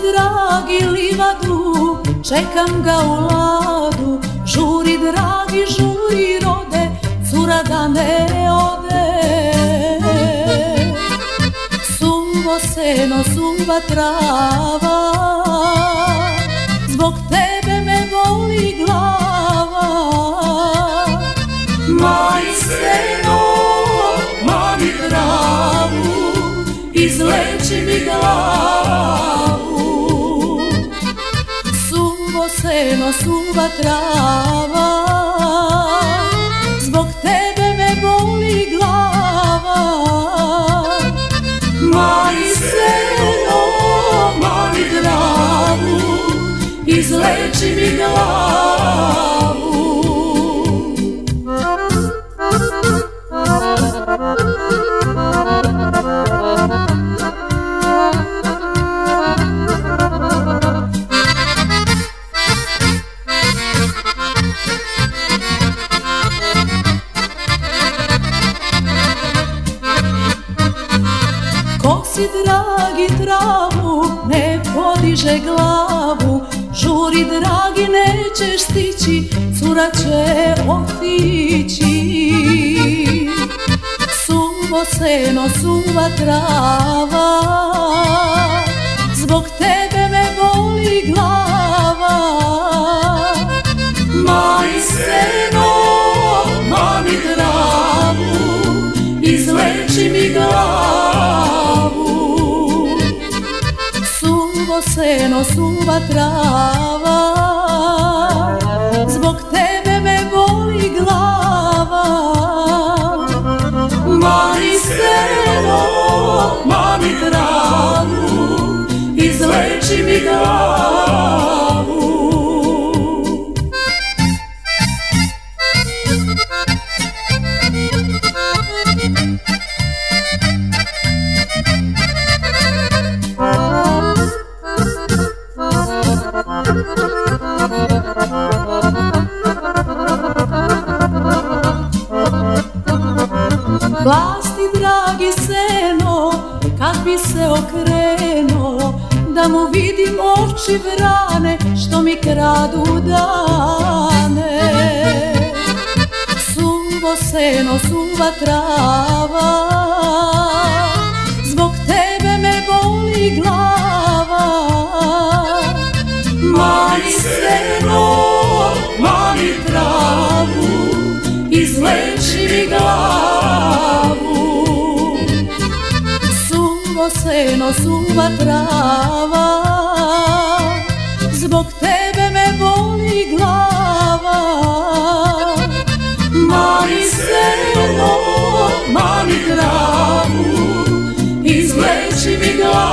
dragi livadu, čekam ga u ladu. Žuri dragi, žuri rode, cura da ne ode. Suvo seno, suva trava, zbog tebe me boli glava. Maj seno, mami travu, izleči mi glavu. Suvo seno, suva trava, zbog tebe me boli glava. Maj seno, mami travu, izleči mi glavu. Kosi dragi travu, ne podiže glavu. Žuri dragi, nećeš stići, cura će otići. Suvo seno, suva trava, zbog tebe me boli glava. Maj seno, mami travu, izleči mi glavu. Suvo seno, suva trava, zbog tebe me boli glava. Maj seno, mami travu, izleči mi glavu. Vlasti dragi seno, kad bi se okrenuo, da mu vidim oči vrane što mi kradu dane. Suvo seno, suva trava, zbog tebe me boli glava. Maj seno, mami travu, izleči mi glavu. Suvo seno, suva trava, zbog tebe me boli glava. Maj seno, mami travu, izleči mi glavu.